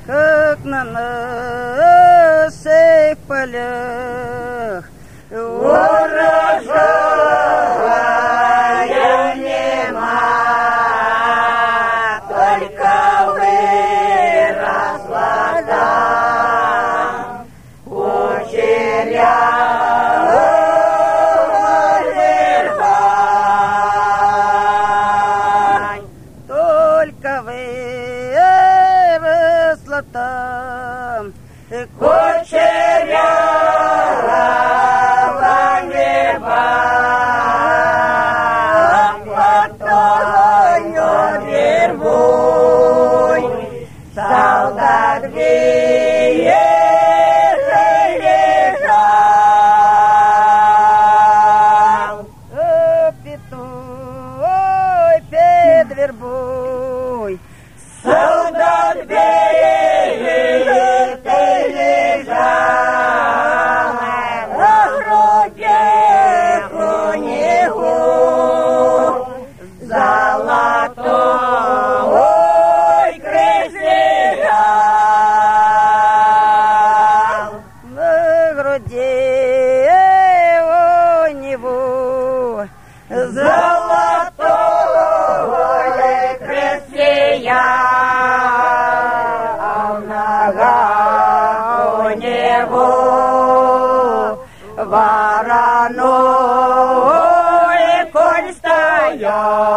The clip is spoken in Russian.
как на наших полях. Урожая нема, только выросла там кучеря. Там кучерява небо, потоню вербуй, солдат лежал. Петуй, пед вербуй, солдат золотой крестьян на груди у него золотой крестьян, а в ногах у него вороной конь стоял.